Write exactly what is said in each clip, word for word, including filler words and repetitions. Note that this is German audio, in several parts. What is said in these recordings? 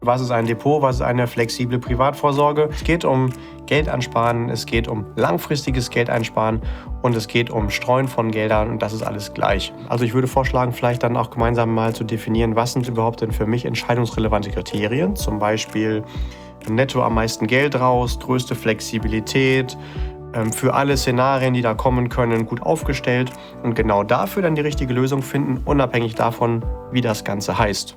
Was ist ein Depot? Was ist eine flexible Privatvorsorge? Es geht um Geld ansparen, es geht um langfristiges Geld einsparen und es geht um Streuen von Geldern und das ist alles gleich. Also ich würde vorschlagen, vielleicht dann auch gemeinsam mal zu definieren, was sind überhaupt denn für mich entscheidungsrelevante Kriterien? Zum Beispiel netto am meisten Geld raus, größte Flexibilität, für alle Szenarien, die da kommen können, gut aufgestellt und genau dafür dann die richtige Lösung finden, unabhängig davon, wie das Ganze heißt.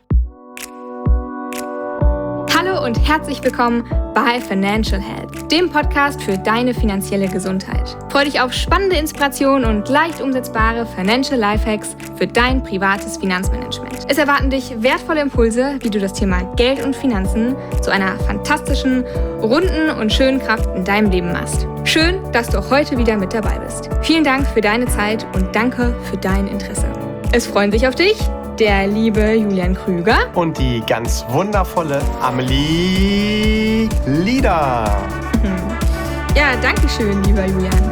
Hallo und herzlich willkommen bei Financial Health, dem Podcast für deine finanzielle Gesundheit. Freu dich auf spannende Inspirationen und leicht umsetzbare Financial Lifehacks für dein privates Finanzmanagement. Es erwarten dich wertvolle Impulse, wie du das Thema Geld und Finanzen zu einer fantastischen, runden und schönen Kraft in deinem Leben machst. Schön, dass du auch heute wieder mit dabei bist. Vielen Dank für deine Zeit und danke für dein Interesse. Es freuen sich auf dich der liebe Julian Krüger und die ganz wundervolle Amelie Lieder. Ja, danke schön, lieber Julian.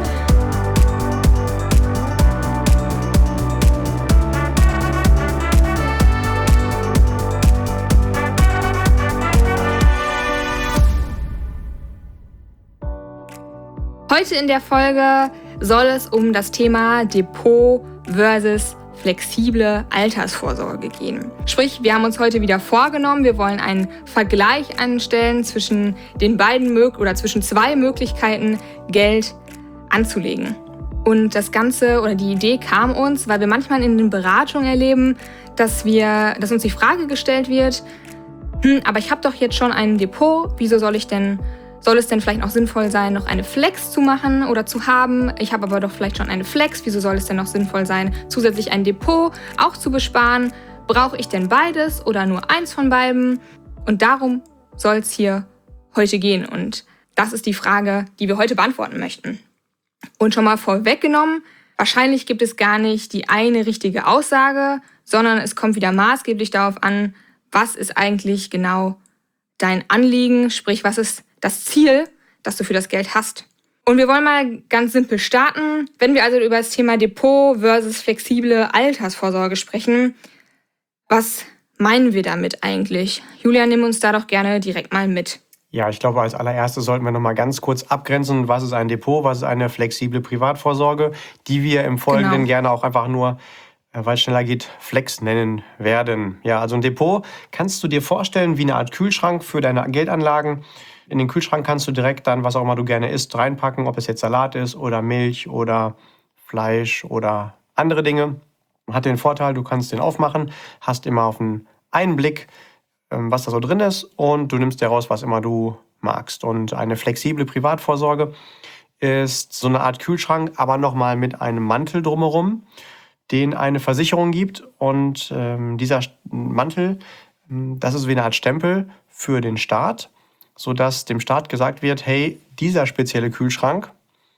Heute in der Folge soll es um das Thema Depot versus flexible Altersvorsorge gehen. Sprich, wir haben uns heute wieder vorgenommen, wir wollen einen Vergleich anstellen zwischen den beiden Mög- oder zwischen zwei Möglichkeiten, Geld anzulegen. Und das Ganze oder die Idee kam uns, weil wir manchmal in den Beratungen erleben, dass wir, dass uns die Frage gestellt wird, hm, aber ich habe doch jetzt schon ein Depot, wieso soll ich denn Soll es denn vielleicht auch sinnvoll sein, noch eine Flex zu machen oder zu haben? Ich habe aber doch vielleicht schon eine Flex. Wieso soll es denn noch sinnvoll sein, zusätzlich ein Depot auch zu besparen? Brauche ich denn beides oder nur eins von beiden? Und darum soll es hier heute gehen. Und das ist die Frage, die wir heute beantworten möchten. Und schon mal vorweggenommen, wahrscheinlich gibt es gar nicht die eine richtige Aussage, sondern es kommt wieder maßgeblich darauf an, was ist eigentlich genau dein Anliegen, sprich, was ist das Ziel, das du für das Geld hast. Und wir wollen mal ganz simpel starten. Wenn wir also über das Thema Depot versus flexible Altersvorsorge sprechen, was meinen wir damit eigentlich? Julian, nimm uns da doch gerne direkt mal mit. Ja, ich glaube, als allererstes sollten wir noch mal ganz kurz abgrenzen, was ist ein Depot, was ist eine flexible Privatvorsorge, die wir im Folgenden genau. gerne auch einfach nur, weil es schneller geht, Flex nennen werden. Ja, also ein Depot kannst du dir vorstellen wie eine Art Kühlschrank für deine Geldanlagen. In den Kühlschrank kannst du direkt dann, was auch immer du gerne isst, reinpacken, ob es jetzt Salat ist oder Milch oder Fleisch oder andere Dinge. Hat den Vorteil, du kannst den aufmachen, hast immer auf einen Einblick, was da so drin ist und du nimmst dir raus, was immer du magst. Und eine flexible Privatvorsorge ist so eine Art Kühlschrank, aber nochmal mit einem Mantel drumherum, den eine Versicherung gibt. Und ähm, dieser Mantel, das ist wie eine Art Stempel für den Staat, sodass dem Staat gesagt wird, hey, dieser spezielle Kühlschrank,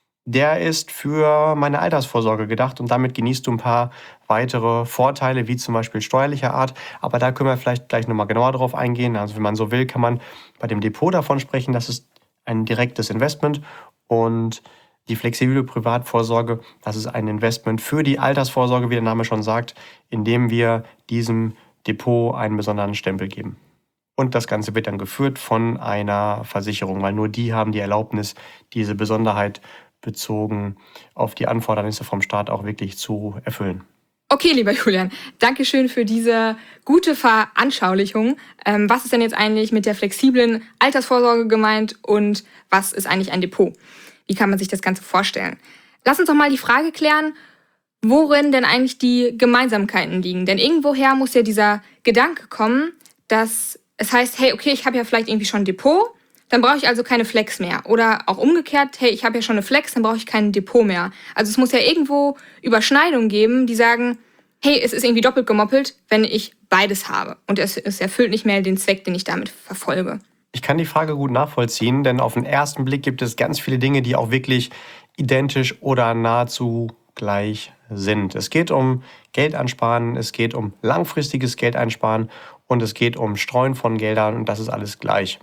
der ist für meine Altersvorsorge gedacht und damit genießt du ein paar weitere Vorteile, wie zum Beispiel steuerlicher Art. Aber da können wir vielleicht gleich nochmal genauer drauf eingehen. Also wenn man so will, kann man bei dem Depot davon sprechen, das ist ein direktes Investment und die flexible Privatvorsorge, das ist ein Investment für die Altersvorsorge, wie der Name schon sagt, indem wir diesem Depot einen besonderen Stempel geben. Und das Ganze wird dann geführt von einer Versicherung, weil nur die haben die Erlaubnis, diese Besonderheit bezogen auf die Anfordernisse vom Staat auch wirklich zu erfüllen. Okay, lieber Julian, danke schön für diese gute Veranschaulichung. Ähm, was ist denn jetzt eigentlich mit der flexiblen Altersvorsorge gemeint und was ist eigentlich ein Depot? Wie kann man sich das Ganze vorstellen? Lass uns doch mal die Frage klären, worin denn eigentlich die Gemeinsamkeiten liegen. Denn irgendwoher muss ja dieser Gedanke kommen, dass es heißt, hey, okay, ich habe ja vielleicht irgendwie schon ein Depot, dann brauche ich also keine Flex mehr. Oder auch umgekehrt, hey, ich habe ja schon eine Flex, dann brauche ich kein Depot mehr. Also es muss ja irgendwo Überschneidungen geben, die sagen, hey, es ist irgendwie doppelt gemoppelt, wenn ich beides habe. Und es, es erfüllt nicht mehr den Zweck, den ich damit verfolge. Ich kann die Frage gut nachvollziehen, denn auf den ersten Blick gibt es ganz viele Dinge, die auch wirklich identisch oder nahezu gleich sind. Es geht um Geld ansparen, es geht um langfristiges Geld einsparen und es geht um Streuen von Geldern und das ist alles gleich.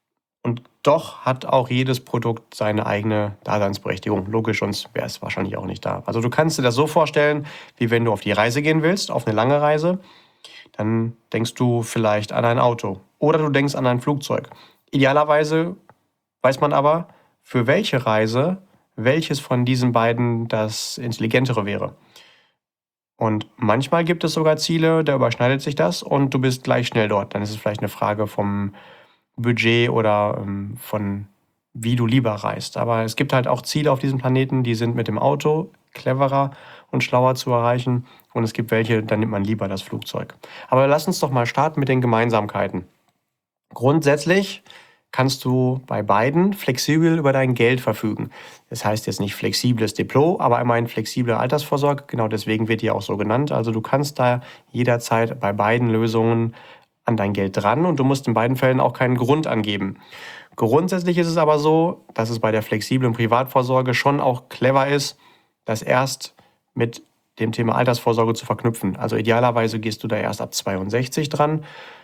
Und doch hat auch jedes Produkt seine eigene Daseinsberechtigung. Logisch, sonst wäre es wahrscheinlich auch nicht da. Also du kannst dir das so vorstellen, wie wenn du auf die Reise gehen willst, auf eine lange Reise. Dann denkst du vielleicht an ein Auto. oder du denkst an ein Flugzeug. Idealerweise weiß man aber, für welche Reise welches von diesen beiden das intelligentere wäre. Und manchmal gibt es sogar Ziele, da überschneidet sich das und du bist gleich schnell dort. Dann ist es vielleicht eine Frage vom Budget oder ähm, von wie du lieber reist. Aber es gibt halt auch Ziele auf diesem Planeten, die sind mit dem Auto cleverer und schlauer zu erreichen. Und es gibt welche, da nimmt man lieber das Flugzeug. Aber lass uns doch mal starten mit den Gemeinsamkeiten. Grundsätzlich kannst du bei beiden flexibel über dein Geld verfügen. Das heißt jetzt nicht flexibles Depot, aber immerhin flexible Altersvorsorge. Genau deswegen wird die auch so genannt. Also du kannst da jederzeit bei beiden Lösungen an dein Geld dran und du musst in beiden Fällen auch keinen Grund angeben. Grundsätzlich ist es aber so, dass es bei der flexiblen Privatvorsorge schon auch clever ist, das erst mit dem Thema Altersvorsorge zu verknüpfen. Also idealerweise gehst du da erst ab zweiundsechzig dran.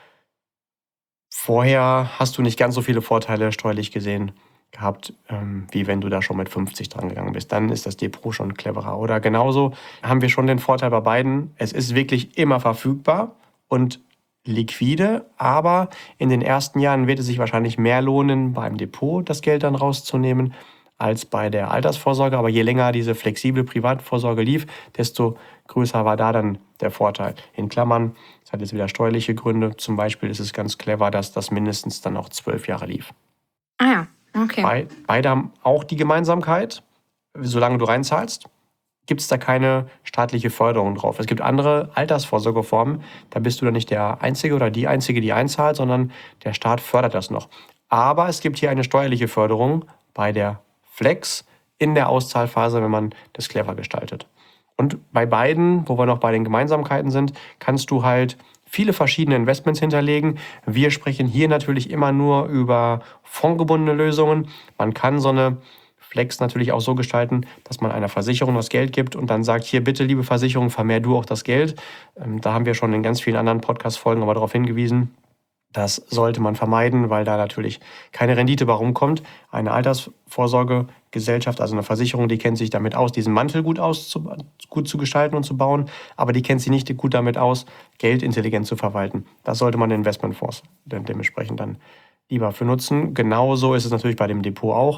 Vorher hast du nicht ganz so viele Vorteile steuerlich gesehen gehabt, ähm, wie wenn du da schon mit fünfzig dran gegangen bist. Dann ist das Depot schon cleverer. Oder genauso haben wir schon den Vorteil bei beiden, es ist wirklich immer verfügbar und liquide, aber in den ersten Jahren wird es sich wahrscheinlich mehr lohnen, beim Depot das Geld dann rauszunehmen, als bei der Altersvorsorge. Aber je länger diese flexible Privatvorsorge lief, desto größer war da dann der Vorteil. In Klammern, das hat jetzt wieder steuerliche Gründe. Zum Beispiel ist es ganz clever, dass das mindestens dann auch zwölf Jahre lief. Ah ja, okay. Be- beide haben auch die Gemeinsamkeit, solange du reinzahlst, gibt es da keine staatliche Förderung drauf. Es gibt andere Altersvorsorgeformen, da bist du dann nicht der Einzige oder die Einzige, die einzahlt, sondern der Staat fördert das noch. Aber es gibt hier eine steuerliche Förderung bei der Flex in der Auszahlphase, wenn man das clever gestaltet. Und bei beiden, wo wir noch bei den Gemeinsamkeiten sind, kannst du halt viele verschiedene Investments hinterlegen. Wir sprechen hier natürlich immer nur über fondgebundene Lösungen. Man kann so eine Flex natürlich auch so gestalten, dass man einer Versicherung das Geld gibt und dann sagt, hier bitte, liebe Versicherung, vermehr du auch das Geld. Ähm, da haben wir schon in ganz vielen anderen Podcast-Folgen aber darauf hingewiesen, das sollte man vermeiden, weil da natürlich keine Rendite bei rumkommt. Eine Altersvorsorgegesellschaft, also eine Versicherung, die kennt sich damit aus, diesen Mantel gut, aus, gut zu gestalten und zu bauen, aber die kennt sich nicht gut damit aus, Geld intelligent zu verwalten. Das sollte man Investmentfonds dementsprechend dann lieber für nutzen. Genauso ist es natürlich bei dem Depot auch.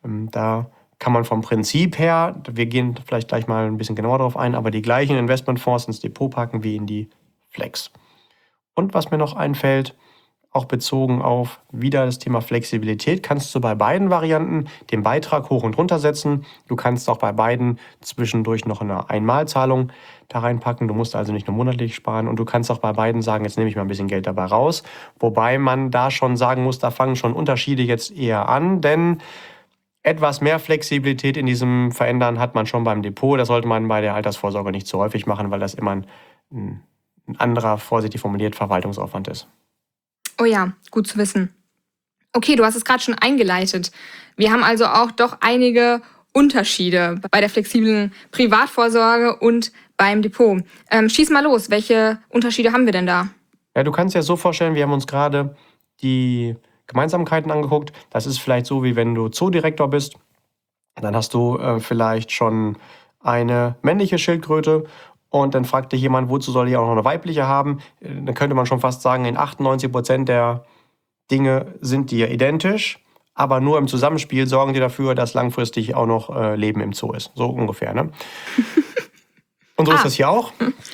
Da kann man vom Prinzip her, wir gehen vielleicht gleich mal ein bisschen genauer darauf ein, aber die gleichen Investmentfonds ins Depot packen wie in die Flex. Und was mir noch einfällt, auch bezogen auf wieder das Thema Flexibilität, kannst du bei beiden Varianten den Beitrag hoch und runter setzen. Du kannst auch bei beiden zwischendurch noch eine Einmalzahlung da reinpacken. Du musst also nicht nur monatlich sparen und du kannst auch bei beiden sagen, jetzt nehme ich mal ein bisschen Geld dabei raus. Wobei man da schon sagen muss, da fangen schon Unterschiede jetzt eher an, denn etwas mehr Flexibilität in diesem Verändern hat man schon beim Depot. Das sollte man bei der Altersvorsorge nicht so häufig machen, weil das immer ein, ein anderer, vorsichtig formuliert, Verwaltungsaufwand ist. Oh ja, gut zu wissen. Okay, du hast es gerade schon eingeleitet. Wir haben also auch doch einige Unterschiede bei der flexiblen Privatvorsorge und beim Depot. Ähm, schieß mal los, welche Unterschiede haben wir denn da? Ja, du kannst dir das so vorstellen, wir haben uns gerade die Gemeinsamkeiten angeguckt. Das ist vielleicht so, wie wenn du Zoodirektor bist. Dann hast du äh, vielleicht schon eine männliche Schildkröte und dann fragt dich jemand, wozu soll ich auch noch eine weibliche haben? Dann könnte man schon fast sagen, in achtundneunzig Prozent der Dinge sind dir identisch, aber nur im Zusammenspiel sorgen die dafür, dass langfristig auch noch äh, Leben im Zoo ist. So ungefähr, ne? Und so ah. ist das hier auch.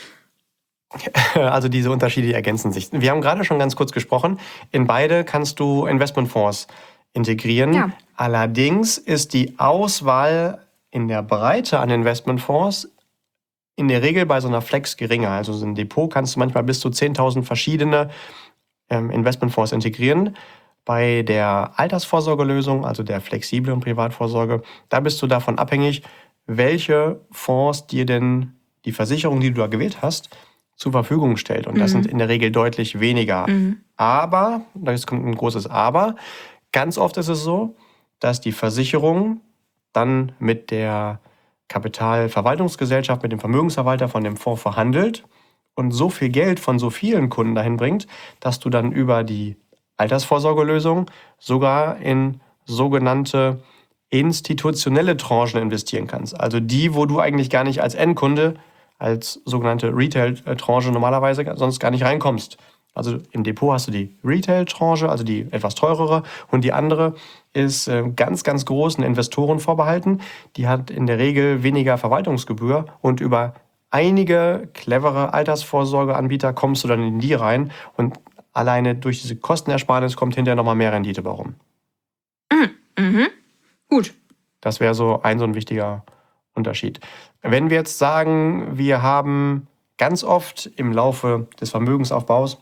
Also diese Unterschiede ergänzen sich. Wir haben gerade schon ganz kurz gesprochen, in beide kannst du Investmentfonds integrieren. Ja. Allerdings ist die Auswahl in der Breite an Investmentfonds in der Regel bei so einer Flex geringer. Also so ein Depot kannst du manchmal bis zu zehntausend verschiedene ähm, Investmentfonds integrieren. Bei der Altersvorsorgelösung, also der flexiblen Privatvorsorge, da bist du davon abhängig, welche Fonds dir denn die Versicherung, die du da gewählt hast, zur Verfügung stellt. Und das mhm. sind in der Regel deutlich weniger. Mhm. Aber, da kommt ein großes Aber, ganz oft ist es so, dass die Versicherung dann mit der Kapitalverwaltungsgesellschaft, mit dem Vermögensverwalter von dem Fonds verhandelt und so viel Geld von so vielen Kunden dahin bringt, dass du dann über die Altersvorsorgelösung sogar in sogenannte institutionelle Tranchen investieren kannst. Also die, wo du eigentlich gar nicht als Endkunde, als sogenannte Retail-Tranche normalerweise sonst gar nicht reinkommst. Also im Depot hast du die Retail-Tranche, also die etwas teurere. Und die andere ist äh, ganz, ganz großen Investoren vorbehalten. Die hat in der Regel weniger Verwaltungsgebühr. Und über einige clevere Altersvorsorgeanbieter kommst du dann in die rein. Und alleine durch diese Kostenersparnis kommt hinterher nochmal mehr Rendite bei rum. Mhm. Mhm. Gut. Das wäre so ein so ein wichtiger Unterschied. Wenn wir jetzt sagen, wir haben ganz oft im Laufe des Vermögensaufbaus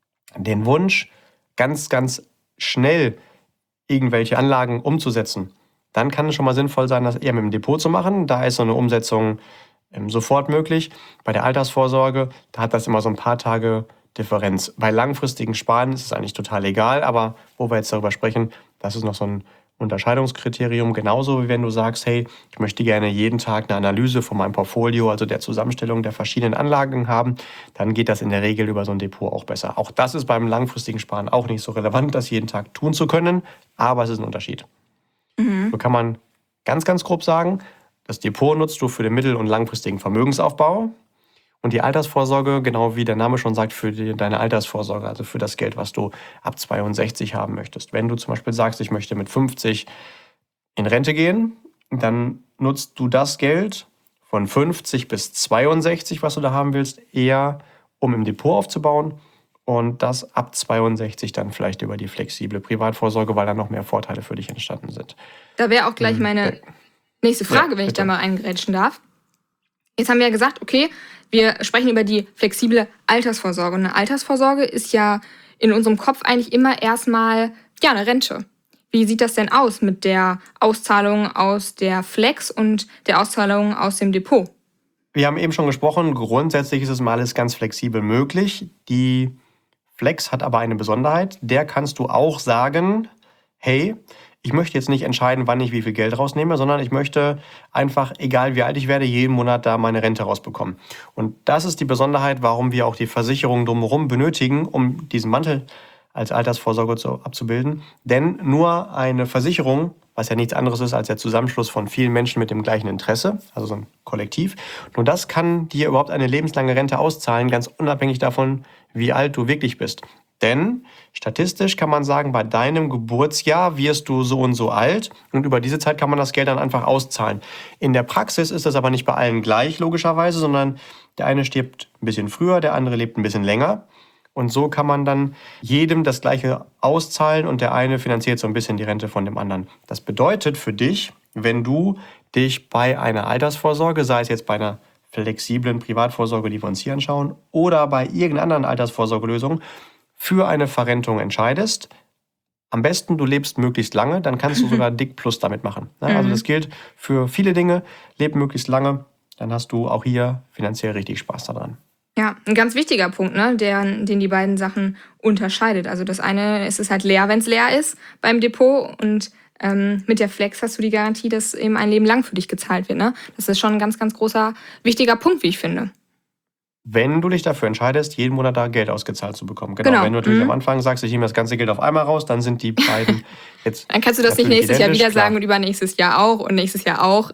den Wunsch, ganz, ganz schnell irgendwelche Anlagen umzusetzen, dann kann es schon mal sinnvoll sein, das eher mit dem Depot zu machen. Da ist so eine Umsetzung ähm, sofort möglich. Bei der Altersvorsorge, da hat das immer so ein paar Tage Differenz. Bei langfristigen Sparen ist es eigentlich total egal, aber wo wir jetzt darüber sprechen, das ist noch so ein Unterscheidungskriterium, genauso wie wenn du sagst, hey, ich möchte gerne jeden Tag eine Analyse von meinem Portfolio, also der Zusammenstellung der verschiedenen Anlagen haben, dann geht das in der Regel über so ein Depot auch besser. Auch das ist beim langfristigen Sparen auch nicht so relevant, das jeden Tag tun zu können, aber es ist ein Unterschied. Mhm. So kann man ganz, ganz grob sagen, das Depot nutzt du für den mittel- und langfristigen Vermögensaufbau. Und die Altersvorsorge, genau wie der Name schon sagt, für die, deine Altersvorsorge, also für das Geld, was du ab zweiundsechzig haben möchtest. Wenn du zum Beispiel sagst, ich möchte mit fünfzig in Rente gehen, dann nutzt du das Geld von fünfzig bis zweiundsechzig, was du da haben willst, eher, um im Depot aufzubauen und das ab zweiundsechzig dann vielleicht über die flexible Privatvorsorge, weil da noch mehr Vorteile für dich entstanden sind. Da wäre auch gleich meine nächste Frage, ja, wenn ich da mal eingrätschen darf. Jetzt haben wir ja gesagt, okay, wir sprechen über die flexible Altersvorsorge. Und eine Altersvorsorge ist ja in unserem Kopf eigentlich immer erstmal ja, eine Rente. Wie sieht das denn aus mit der Auszahlung aus der Flex und der Auszahlung aus dem Depot? Wir haben eben schon gesprochen, grundsätzlich ist es mal alles ganz flexibel möglich. Die Flex hat aber eine Besonderheit. Der kannst du auch sagen, hey, ich möchte jetzt nicht entscheiden, wann ich wie viel Geld rausnehme, sondern ich möchte einfach, egal wie alt ich werde, jeden Monat da meine Rente rausbekommen. Und das ist die Besonderheit, warum wir auch die Versicherung drumherum benötigen, um diesen Mantel als Altersvorsorge zu, abzubilden. Denn nur eine Versicherung, was ja nichts anderes ist als der Zusammenschluss von vielen Menschen mit dem gleichen Interesse, also so ein Kollektiv, nur das kann dir überhaupt eine lebenslange Rente auszahlen, ganz unabhängig davon, wie alt du wirklich bist. Denn statistisch kann man sagen, bei deinem Geburtsjahr wirst du so und so alt und über diese Zeit kann man das Geld dann einfach auszahlen. In der Praxis ist das aber nicht bei allen gleich, logischerweise, sondern der eine stirbt ein bisschen früher, der andere lebt ein bisschen länger. Und so kann man dann jedem das Gleiche auszahlen und der eine finanziert so ein bisschen die Rente von dem anderen. Das bedeutet für dich, wenn du dich bei einer Altersvorsorge, sei es jetzt bei einer flexiblen Privatvorsorge, die wir uns hier anschauen, oder bei irgendeiner anderen Altersvorsorgelösung, für eine Verrentung entscheidest, am besten du lebst möglichst lange, dann kannst du sogar dick Plus damit machen. Ja, also das gilt für viele Dinge, leb möglichst lange, dann hast du auch hier finanziell richtig Spaß daran. Ja, ein ganz wichtiger Punkt, ne, der, den die beiden Sachen unterscheidet. Also das eine, es ist halt leer, wenn es leer ist beim Depot und ähm, mit der Flex hast du die Garantie, dass eben ein Leben lang für dich gezahlt wird. Ne? Das ist schon ein ganz, ganz großer, wichtiger Punkt, wie ich finde. Wenn du dich dafür entscheidest, jeden Monat da Geld ausgezahlt zu bekommen. Genau. Genau. Wenn du natürlich Mhm. am Anfang sagst, ich nehme das ganze Geld auf einmal raus, dann sind die beiden jetzt. Dann kannst du das nicht natürlich nächstes Jahr identisch, wieder klar. sagen und übernächstes Jahr auch und nächstes Jahr auch.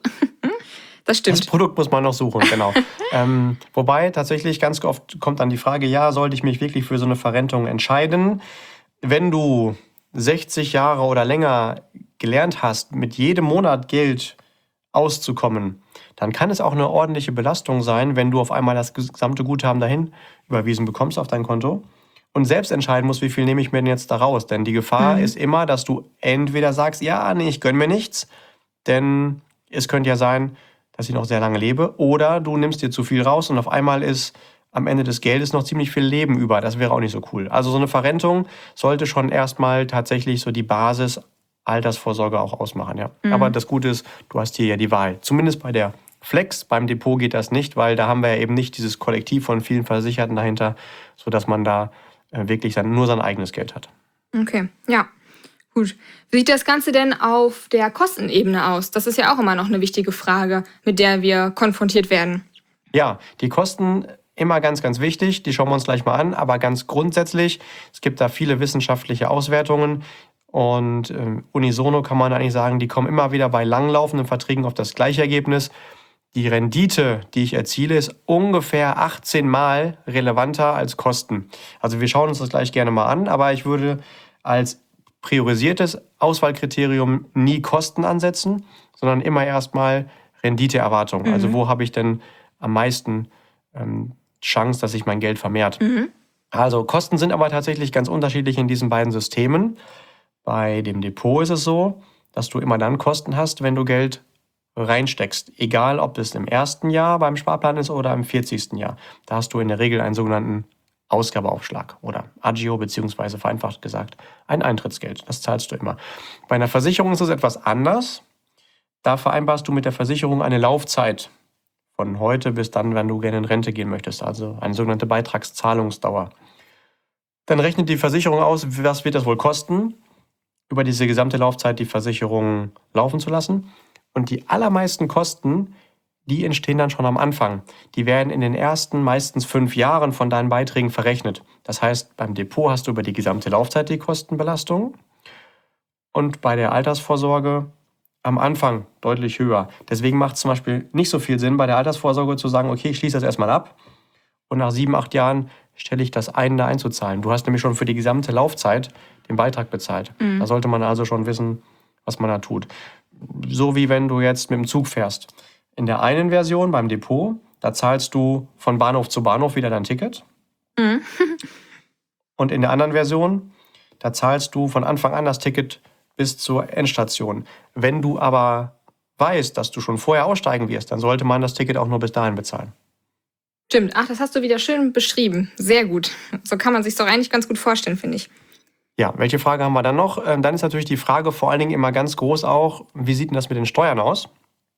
Das stimmt. Das Produkt muss man noch suchen, genau. ähm, wobei tatsächlich ganz oft kommt dann die Frage, ja, sollte ich mich wirklich für so eine Verrentung entscheiden? Wenn du sechzig Jahre oder länger gelernt hast, mit jedem Monat Geld auszukommen, dann kann es auch eine ordentliche Belastung sein, wenn du auf einmal das gesamte Guthaben dahin überwiesen bekommst auf dein Konto und selbst entscheiden musst, wie viel nehme ich mir denn jetzt da raus. Denn die Gefahr Mhm. ist immer, dass du entweder sagst, ja, nee, ich gönn mir nichts, denn es könnte ja sein, dass ich noch sehr lange lebe, oder du nimmst dir zu viel raus und auf einmal ist am Ende des Geldes noch ziemlich viel Leben über. Das wäre auch nicht so cool. Also so eine Verrentung sollte schon erstmal tatsächlich so die Basis Altersvorsorge auch ausmachen, ja. Mhm. Aber das Gute ist, du hast hier ja die Wahl. Zumindest bei der Flex, beim Depot geht das nicht, weil da haben wir ja eben nicht dieses Kollektiv von vielen Versicherten dahinter, sodass man da äh, wirklich dann nur sein eigenes Geld hat. Okay, ja. Gut. Wie sieht das Ganze denn auf der Kostenebene aus? Das ist ja auch immer noch eine wichtige Frage, mit der wir konfrontiert werden. Ja, die Kosten immer ganz, ganz wichtig. Die schauen wir uns gleich mal an. Aber ganz grundsätzlich, es gibt da viele wissenschaftliche Auswertungen. Und äh, unisono kann man eigentlich sagen, die kommen immer wieder bei langlaufenden Verträgen auf das gleiche Ergebnis. die Rendite, die ich erziele, ist ungefähr achtzehn Mal relevanter als Kosten. Also wir schauen uns das gleich gerne mal an, aber ich würde als priorisiertes Auswahlkriterium nie Kosten ansetzen, sondern immer erstmal Renditeerwartung. Mhm. Also wo habe ich denn am meisten ähm, Chance, dass sich mein Geld vermehrt. Mhm. Also Kosten sind aber tatsächlich ganz unterschiedlich in diesen beiden Systemen. Bei dem Depot ist es so, dass du immer dann Kosten hast, wenn du Geld reinsteckst. Egal, ob es im ersten Jahr beim Sparplan ist oder im vierzigsten Jahr. Da hast du in der Regel einen sogenannten Ausgabeaufschlag oder Agio, beziehungsweise vereinfacht gesagt, ein Eintrittsgeld. Das zahlst du immer. Bei einer Versicherung ist es etwas anders. Da vereinbarst du mit der Versicherung eine Laufzeit von heute bis dann, wenn du gerne in Rente gehen möchtest. Also eine sogenannte Beitragszahlungsdauer. Dann rechnet die Versicherung aus, was wird das wohl kosten, über diese gesamte Laufzeit die Versicherung laufen zu lassen. Und die allermeisten Kosten, die entstehen dann schon am Anfang. Die werden in den ersten meistens fünf Jahren von deinen Beiträgen verrechnet. Das heißt, beim Depot hast du über die gesamte Laufzeit die Kostenbelastung und bei der Altersvorsorge am Anfang deutlich höher. Deswegen macht es zum Beispiel nicht so viel Sinn, bei der Altersvorsorge zu sagen, okay, ich schließe das erstmal ab und nach sieben, acht Jahren stelle ich das ein, da einzuzahlen. Du hast nämlich schon für die gesamte Laufzeit den Beitrag bezahlt. Mhm. Da sollte man also schon wissen, was man da tut. So wie wenn du jetzt mit dem Zug fährst. In der einen Version beim Depot, da zahlst du von Bahnhof zu Bahnhof wieder dein Ticket. Mhm. Und in der anderen Version, da zahlst du von Anfang an das Ticket bis zur Endstation. Wenn du aber weißt, dass du schon vorher aussteigen wirst, dann sollte man das Ticket auch nur bis dahin bezahlen. Stimmt. Ach, das hast du wieder schön beschrieben. Sehr gut. So kann man sich doch eigentlich ganz gut vorstellen, finde ich. Ja, welche Frage haben wir dann noch? Dann ist natürlich die Frage vor allen Dingen immer ganz groß auch, wie sieht denn das mit den Steuern aus?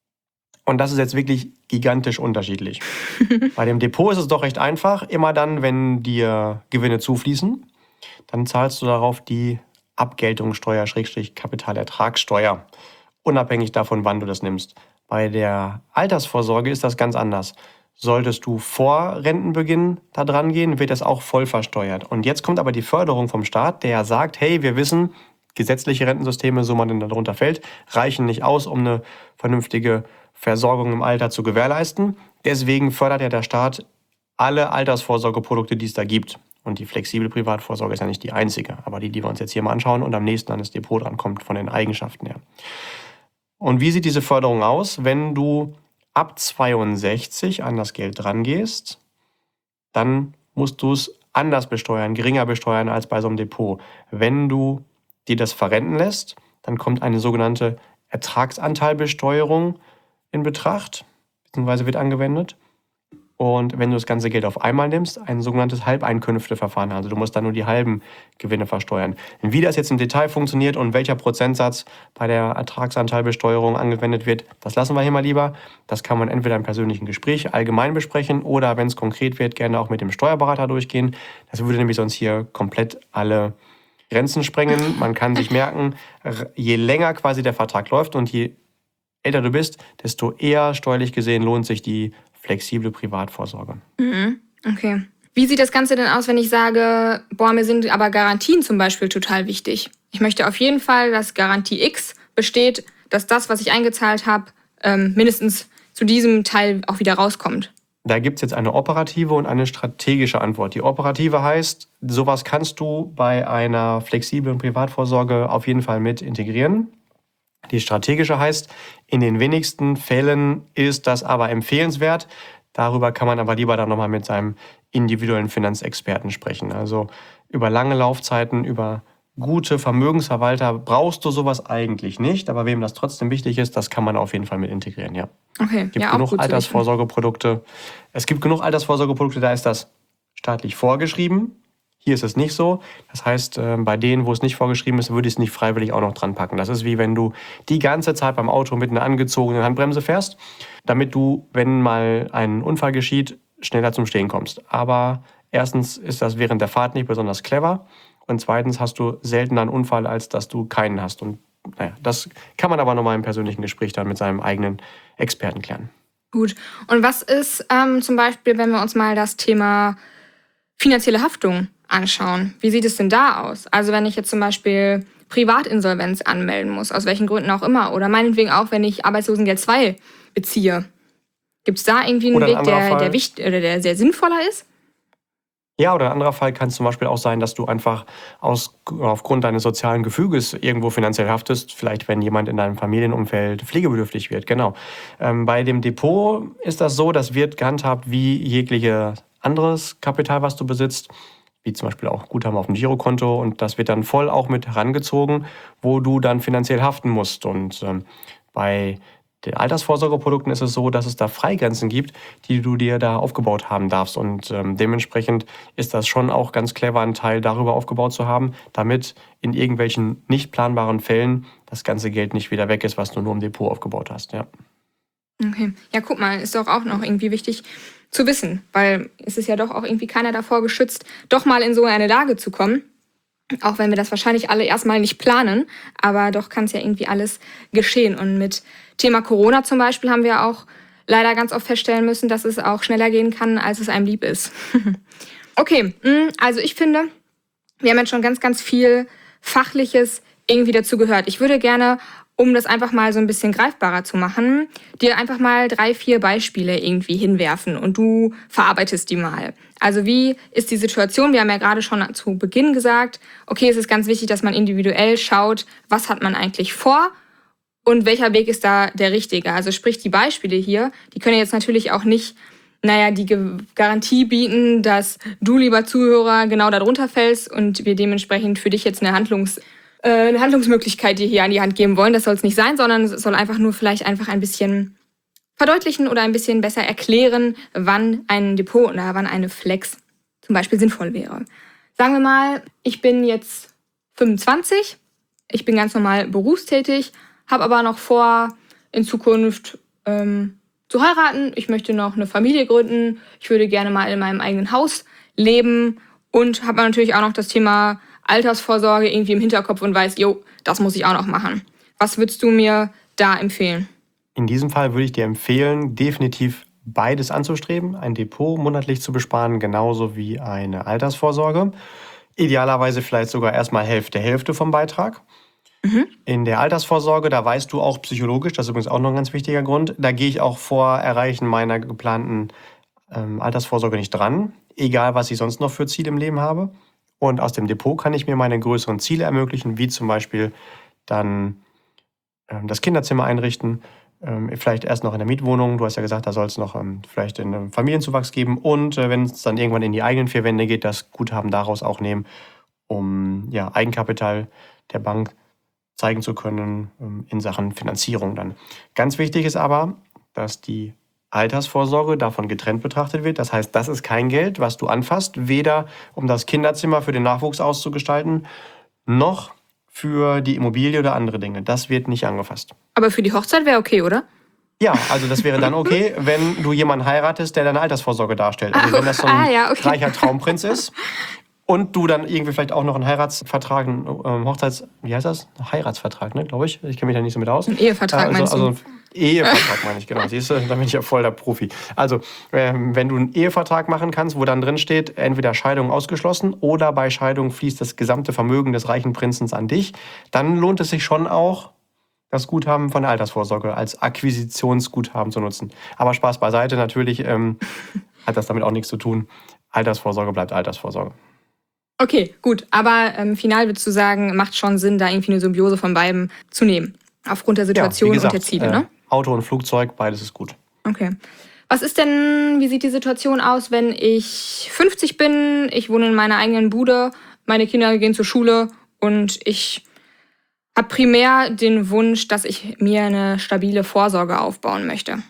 Und das ist jetzt wirklich gigantisch unterschiedlich. Bei dem Depot ist es doch recht einfach. Immer dann, wenn dir Gewinne zufließen, dann zahlst du darauf die Abgeltungssteuer, Schrägstrich Kapitalertragssteuer, unabhängig davon, wann du das nimmst. Bei der Altersvorsorge ist das ganz anders. Solltest du vor Rentenbeginn da dran gehen, wird das auch voll versteuert. Und jetzt kommt aber die Förderung vom Staat, der sagt, hey, wir wissen, gesetzliche Rentensysteme, so man denn darunter fällt, reichen nicht aus, um eine vernünftige Versorgung im Alter zu gewährleisten. Deswegen fördert ja der Staat alle Altersvorsorgeprodukte, die es da gibt. Und die flexible Privatvorsorge ist ja nicht die einzige, aber die, die wir uns jetzt hier mal anschauen und am nächsten an das Depot dran kommt, von den Eigenschaften her. Und wie sieht diese Förderung aus, wenn du ab zweiundsechzig an das Geld dran gehst, dann musst du es anders besteuern, geringer besteuern als bei so einem Depot. Wenn du dir das verrenten lässt, dann kommt eine sogenannte Ertragsanteilbesteuerung in Betracht, beziehungsweise wird angewendet. Und wenn du das ganze Geld auf einmal nimmst, ein sogenanntes Halbeinkünfteverfahren. Also du musst dann nur die halben Gewinne versteuern. Und wie das jetzt im Detail funktioniert und welcher Prozentsatz bei der Ertragsanteilbesteuerung angewendet wird, das lassen wir hier mal lieber. Das kann man entweder im persönlichen Gespräch allgemein besprechen oder, wenn es konkret wird, gerne auch mit dem Steuerberater durchgehen. Das würde nämlich sonst hier komplett alle Grenzen sprengen. Man kann sich merken, je länger quasi der Vertrag läuft und je älter du bist, desto eher steuerlich gesehen lohnt sich die flexible Privatvorsorge. Mhm. Okay. Wie sieht das Ganze denn aus, wenn ich sage, boah, mir sind aber Garantien zum Beispiel total wichtig? Ich möchte auf jeden Fall, dass Garantie X besteht, dass das, was ich eingezahlt habe, ähm, mindestens zu diesem Teil auch wieder rauskommt. Da gibt es jetzt eine operative und eine strategische Antwort. Die operative heißt, sowas kannst du bei einer flexiblen Privatvorsorge auf jeden Fall mit integrieren. Die strategische heißt, in den wenigsten Fällen ist das aber empfehlenswert. Darüber kann man aber lieber dann nochmal mit seinem individuellen Finanzexperten sprechen. Also über lange Laufzeiten, über gute Vermögensverwalter brauchst du sowas eigentlich nicht. Aber wem das trotzdem wichtig ist, das kann man auf jeden Fall mit integrieren, ja. Okay, es gibt ja, genug auch gut Altersvorsorgeprodukte. Es gibt genug Altersvorsorgeprodukte, da ist das staatlich vorgeschrieben. Hier ist es nicht so. Das heißt, bei denen, wo es nicht vorgeschrieben ist, würde ich es nicht freiwillig auch noch dran packen. Das ist wie wenn du die ganze Zeit beim Auto mit einer angezogenen Handbremse fährst, damit du, wenn mal ein Unfall geschieht, schneller zum Stehen kommst. Aber erstens ist das während der Fahrt nicht besonders clever und zweitens hast du seltener einen Unfall, als dass du keinen hast. Und naja, das kann man aber nochmal im persönlichen Gespräch dann mit seinem eigenen Experten klären. Gut. Und was ist ähm, zum Beispiel, wenn wir uns mal das Thema finanzielle Haftung anschauen? Wie sieht es denn da aus? Also wenn ich jetzt zum Beispiel Privatinsolvenz anmelden muss, aus welchen Gründen auch immer, oder meinetwegen auch, wenn ich Arbeitslosengeld zwei beziehe. Gibt es da irgendwie einen Oder ein Weg, anderer der, Fall. der, wichtig, oder der sehr sinnvoller ist? Ja, oder ein anderer Fall kann es zum Beispiel auch sein, dass du einfach aus, aufgrund deines sozialen Gefüges irgendwo finanziell haftest. Vielleicht, wenn jemand in deinem Familienumfeld pflegebedürftig wird. Genau. Ähm, bei dem Depot ist das so, das wird gehandhabt wie jegliches anderes Kapital, was du besitzt. Wie zum Beispiel auch Guthaben auf dem Girokonto. Und das wird dann voll auch mit herangezogen, wo du dann finanziell haften musst. Und ähm, bei den Altersvorsorgeprodukten ist es so, dass es da Freigrenzen gibt, die du dir da aufgebaut haben darfst. Und ähm, dementsprechend ist das schon auch ganz clever, einen Teil darüber aufgebaut zu haben, damit in irgendwelchen nicht planbaren Fällen das ganze Geld nicht wieder weg ist, was du nur im Depot aufgebaut hast. Ja. Okay. Ja, guck mal, ist doch auch noch irgendwie wichtig zu wissen, weil es ist ja doch auch irgendwie keiner davor geschützt, doch mal in so eine Lage zu kommen. Auch wenn wir das wahrscheinlich alle erstmal nicht planen, aber doch kann es ja irgendwie alles geschehen. Und mit Thema Corona zum Beispiel haben wir auch leider ganz oft feststellen müssen, dass es auch schneller gehen kann, als es einem lieb ist. Okay, also ich finde, wir haben jetzt schon ganz, ganz viel Fachliches irgendwie dazu gehört. Ich würde gerne, um das einfach mal so ein bisschen greifbarer zu machen, dir einfach mal drei, vier Beispiele irgendwie hinwerfen und du verarbeitest die mal. Also wie ist die Situation? Wir haben ja gerade schon zu Beginn gesagt, okay, es ist ganz wichtig, dass man individuell schaut, was hat man eigentlich vor und welcher Weg ist da der richtige. Also sprich, die Beispiele hier, die können jetzt natürlich auch nicht, naja, die Garantie bieten, dass du, lieber Zuhörer, genau darunter fällst und wir dementsprechend für dich jetzt eine Handlungs eine Handlungsmöglichkeit dir hier an die Hand geben wollen. Das soll es nicht sein, sondern es soll einfach nur vielleicht einfach ein bisschen verdeutlichen oder ein bisschen besser erklären, wann ein Depot oder wann eine Flex zum Beispiel sinnvoll wäre. Sagen wir mal, ich bin jetzt fünfundzwanzig, ich bin ganz normal berufstätig, habe aber noch vor, in Zukunft ähm, zu heiraten. Ich möchte noch eine Familie gründen. Ich würde gerne mal in meinem eigenen Haus leben und habe natürlich auch noch das Thema Altersvorsorge irgendwie im Hinterkopf und weiß, jo, das muss ich auch noch machen. Was würdest du mir da empfehlen? In diesem Fall würde ich dir empfehlen, definitiv beides anzustreben, ein Depot monatlich zu besparen, genauso wie eine Altersvorsorge. Idealerweise vielleicht sogar erstmal Hälfte, Hälfte vom Beitrag. Mhm. In der Altersvorsorge, da weißt du auch psychologisch, das ist übrigens auch noch ein ganz wichtiger Grund, da gehe ich auch vor Erreichen meiner geplanten ähm, Altersvorsorge nicht dran, egal was ich sonst noch für Ziele im Leben habe. Und aus dem Depot kann ich mir meine größeren Ziele ermöglichen, wie zum Beispiel dann ähm, das Kinderzimmer einrichten, ähm, vielleicht erst noch in der Mietwohnung. Du hast ja gesagt, da soll es noch ähm, vielleicht einen Familienzuwachs geben. Und äh, wenn es dann irgendwann in die eigenen vier Wände geht, das Guthaben daraus auch nehmen, um ja, Eigenkapital der Bank zeigen zu können ähm, in Sachen Finanzierung dann. Ganz wichtig ist aber, dass die Altersvorsorge davon getrennt betrachtet wird. Das heißt, das ist kein Geld, was du anfasst, weder um das Kinderzimmer für den Nachwuchs auszugestalten, noch für die Immobilie oder andere Dinge. Das wird nicht angefasst. Aber für die Hochzeit wäre okay, oder? Ja, also das wäre dann okay, wenn du jemanden heiratest, der deine Altersvorsorge darstellt. Also wenn das so ein ah, ja, okay. reicher Traumprinz ist und du dann irgendwie vielleicht auch noch einen Heiratsvertrag, einen ähm, Hochzeits... Wie heißt das? Heiratsvertrag, ne, glaube ich. Ich kenne mich da nicht so mit aus. Ein Ehevertrag, also, meinst du? Also, Ehevertrag meine ich, genau. Siehst du, da bin ich ja voll der Profi. Also, ähm, wenn du einen Ehevertrag machen kannst, wo dann drin steht, entweder Scheidung ausgeschlossen oder bei Scheidung fließt das gesamte Vermögen des reichen Prinzens an dich, dann lohnt es sich schon auch, das Guthaben von der Altersvorsorge als Akquisitionsguthaben zu nutzen. Aber Spaß beiseite, natürlich ähm, hat das damit auch nichts zu tun. Altersvorsorge bleibt Altersvorsorge. Okay, gut. Aber ähm, final würdest du sagen, macht schon Sinn, da irgendwie eine Symbiose von beiden zu nehmen. Aufgrund der Situation ja, gesagt, und der Ziele, ne? Äh, Auto und Flugzeug, beides ist gut. Okay. Was ist denn, wie sieht die Situation aus, wenn ich fünfzig bin, ich wohne in meiner eigenen Bude, meine Kinder gehen zur Schule und ich habe primär den Wunsch, dass ich mir eine stabile Vorsorge aufbauen möchte?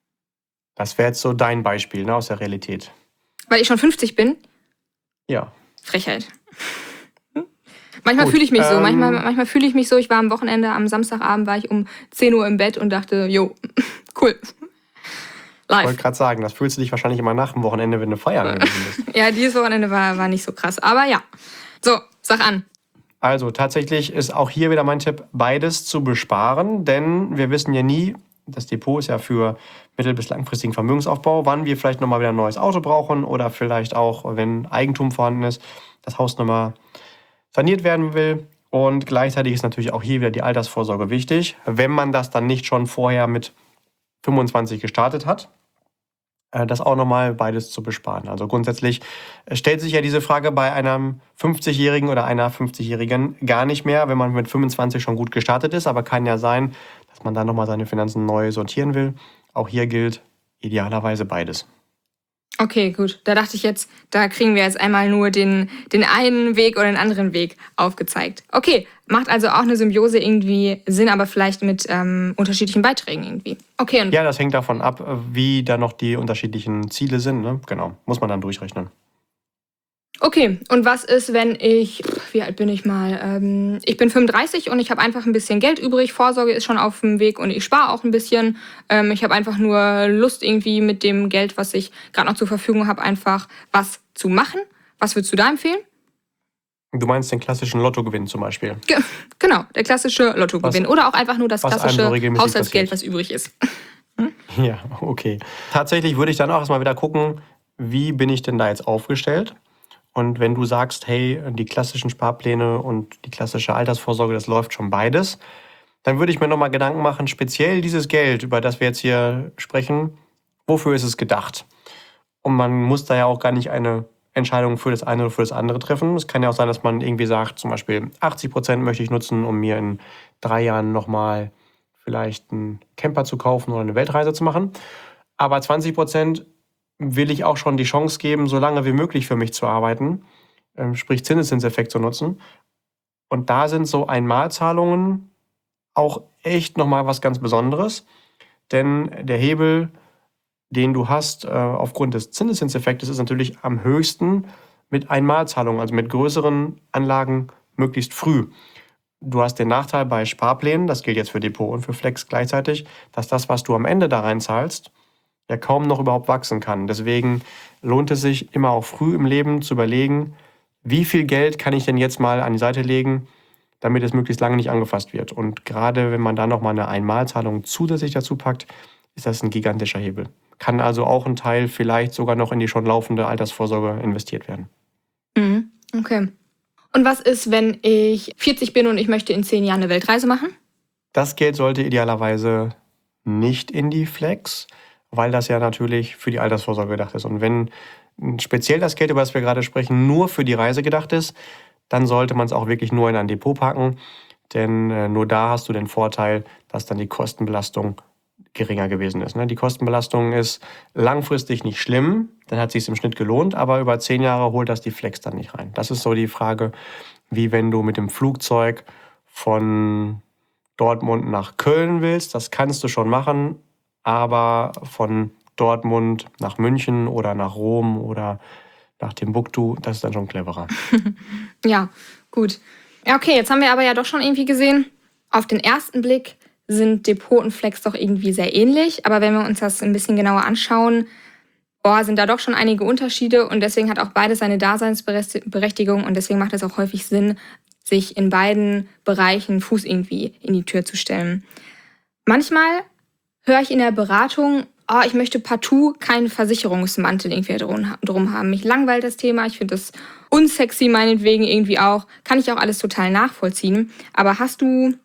Das wäre jetzt so dein Beispiel, ne, aus der Realität. Weil ich schon fünfzig bin? Ja. Frechheit. Manchmal fühle ich mich so, ähm, manchmal, manchmal fühle ich mich so, ich war am Wochenende, am Samstagabend war ich um zehn Uhr im Bett und dachte, jo, cool. Live. Ich wollte gerade sagen, das fühlst du dich wahrscheinlich immer nach dem Wochenende, wenn du feiern gewesen bist. Ja, dieses Wochenende war, war nicht so krass, aber ja. So, sag an. Also tatsächlich ist auch hier wieder mein Tipp, beides zu besparen, denn wir wissen ja nie, das Depot ist ja für mittel- bis langfristigen Vermögensaufbau, wann wir vielleicht nochmal wieder ein neues Auto brauchen oder vielleicht auch, wenn Eigentum vorhanden ist, das Haus nochmal saniert werden will. Und gleichzeitig ist natürlich auch hier wieder die Altersvorsorge wichtig, wenn man das dann nicht schon vorher mit fünfundzwanzig gestartet hat. das auch nochmal beides zu besparen. Also grundsätzlich stellt sich ja diese Frage bei einem fünfzigjährigen oder einer fünfzigjährigen gar nicht mehr, wenn man mit fünfundzwanzig schon gut gestartet ist. Aber kann ja sein, dass man dann nochmal seine Finanzen neu sortieren will. Auch hier gilt idealerweise beides. Okay, gut. Da dachte ich jetzt, da kriegen wir jetzt einmal nur den, den einen Weg oder den anderen Weg aufgezeigt. Okay, macht also auch eine Symbiose irgendwie Sinn, aber vielleicht mit ähm, unterschiedlichen Beiträgen irgendwie. Okay. Und ja, das hängt davon ab, wie da noch die unterschiedlichen Ziele sind. Ne? Genau, muss man dann durchrechnen. Okay, und was ist, wenn ich, wie alt bin ich mal? Ähm, ich bin fünfunddreißig und ich habe einfach ein bisschen Geld übrig. Vorsorge ist schon auf dem Weg und ich spare auch ein bisschen. Ähm, ich habe einfach nur Lust irgendwie mit dem Geld, was ich gerade noch zur Verfügung habe, einfach was zu machen. Was würdest du da empfehlen? Du meinst den klassischen Lottogewinn zum Beispiel? Ge- genau, der klassische Lottogewinn. Was, Oder auch einfach nur das klassische so Haushaltsgeld, was übrig ist. Hm? Ja, okay. Tatsächlich würde ich dann auch erstmal wieder gucken, wie bin ich denn da jetzt aufgestellt? Und wenn du sagst, hey, die klassischen Sparpläne und die klassische Altersvorsorge, das läuft schon beides, dann würde ich mir nochmal Gedanken machen, speziell dieses Geld, über das wir jetzt hier sprechen, wofür ist es gedacht? Und man muss da ja auch gar nicht eine Entscheidung für das eine oder für das andere treffen. Es kann ja auch sein, dass man irgendwie sagt, zum Beispiel achtzig Prozent möchte ich nutzen, um mir in drei Jahren nochmal vielleicht einen Camper zu kaufen oder eine Weltreise zu machen. Aber zwanzig Prozent will ich auch schon die Chance geben, so lange wie möglich für mich zu arbeiten, sprich Zinseszinseffekt zu nutzen. Und da sind so Einmalzahlungen auch echt nochmal was ganz Besonderes, denn der Hebel, den du hast aufgrund des Zinseszinseffektes, ist natürlich am höchsten mit Einmalzahlungen, also mit größeren Anlagen möglichst früh. Du hast den Nachteil bei Sparplänen, das gilt jetzt für Depot und für Flex gleichzeitig, dass das, was du am Ende da reinzahlst, ja kaum noch überhaupt wachsen kann. Deswegen lohnt es sich immer auch früh im Leben zu überlegen, wie viel Geld kann ich denn jetzt mal an die Seite legen, damit es möglichst lange nicht angefasst wird. Und gerade wenn man dann nochmal eine Einmalzahlung zusätzlich dazu packt, ist das ein gigantischer Hebel. Kann also auch ein Teil vielleicht sogar noch in die schon laufende Altersvorsorge investiert werden. Mhm, okay. Und was ist, wenn ich vierzig bin und ich möchte in zehn Jahren eine Weltreise machen? Das Geld sollte idealerweise nicht in die Flex, weil das ja natürlich für die Altersvorsorge gedacht ist. Und wenn speziell das Geld, über das wir gerade sprechen, nur für die Reise gedacht ist, dann sollte man es auch wirklich nur in ein Depot packen. Denn äh, nur da hast du den Vorteil, dass dann die Kostenbelastung geringer gewesen ist. Ne? Die Kostenbelastung ist langfristig nicht schlimm, dann hat es sich im Schnitt gelohnt, aber über zehn Jahre holt das die Flex dann nicht rein. Das ist so die Frage, wie wenn du mit dem Flugzeug von Dortmund nach Köln willst. Das kannst du schon machen, aber von Dortmund nach München oder nach Rom oder nach Timbuktu, das ist dann schon cleverer. Ja, gut. Ja, okay, jetzt haben wir aber ja doch schon irgendwie gesehen, auf den ersten Blick sind Depot und Flex doch irgendwie sehr ähnlich. Aber wenn wir uns das ein bisschen genauer anschauen, oh, sind da doch schon einige Unterschiede. Und deswegen hat auch beides seine Daseinsberechtigung. Und deswegen macht es auch häufig Sinn, sich in beiden Bereichen Fuß irgendwie in die Tür zu stellen. Manchmal höre ich in der Beratung, oh, ich möchte partout keinen Versicherungsmantel irgendwie drum haben. Mich langweilt das Thema, ich finde das unsexy meinetwegen irgendwie auch. Kann ich auch alles total nachvollziehen. Aber hast du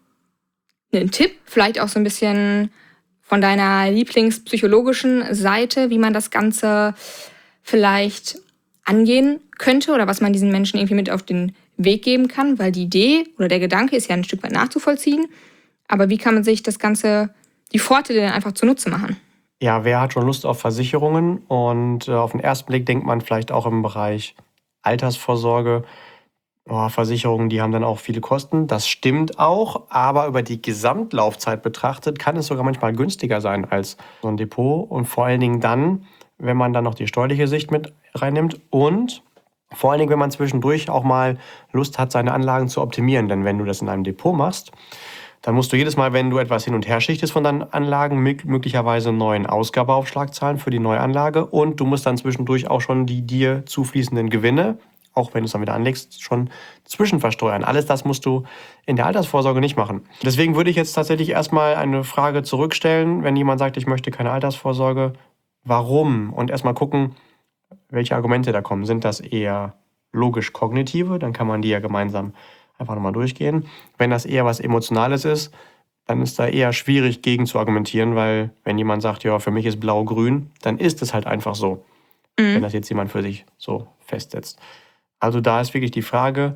einen Tipp, vielleicht auch so ein bisschen von deiner lieblingspsychologischen Seite, wie man das Ganze vielleicht angehen könnte oder was man diesen Menschen irgendwie mit auf den Weg geben kann? Weil die Idee oder der Gedanke ist ja ein Stück weit nachzuvollziehen. Aber wie kann man sich das Ganze, die Vorteile dann einfach zunutze machen? Ja, wer hat schon Lust auf Versicherungen? Und äh, auf den ersten Blick denkt man vielleicht auch im Bereich Altersvorsorge, oh, Versicherungen, die haben dann auch viele Kosten. Das stimmt auch, aber über die Gesamtlaufzeit betrachtet kann es sogar manchmal günstiger sein als so ein Depot. Und vor allen Dingen dann, wenn man dann noch die steuerliche Sicht mit reinnimmt und vor allen Dingen, wenn man zwischendurch auch mal Lust hat, seine Anlagen zu optimieren. Denn wenn du das in einem Depot machst, dann musst du jedes Mal, wenn du etwas hin und her schichtest von deinen Anlagen, möglicherweise einen neuen Ausgabeaufschlag zahlen für die neue Anlage. Und du musst dann zwischendurch auch schon die dir zufließenden Gewinne, auch wenn du es dann wieder anlegst, schon zwischenversteuern. Alles das musst du in der Altersvorsorge nicht machen. Deswegen würde ich jetzt tatsächlich erstmal eine Frage zurückstellen, wenn jemand sagt, ich möchte keine Altersvorsorge. Warum? Und erstmal gucken, welche Argumente da kommen. Sind das eher logisch-kognitive? Dann kann man die ja gemeinsam einfach nochmal durchgehen. Wenn das eher was Emotionales ist, dann ist da eher schwierig gegen zu argumentieren, weil wenn jemand sagt, ja, für mich ist blau-grün, dann ist es halt einfach so, mhm. wenn das jetzt jemand für sich so festsetzt. Also da ist wirklich die Frage,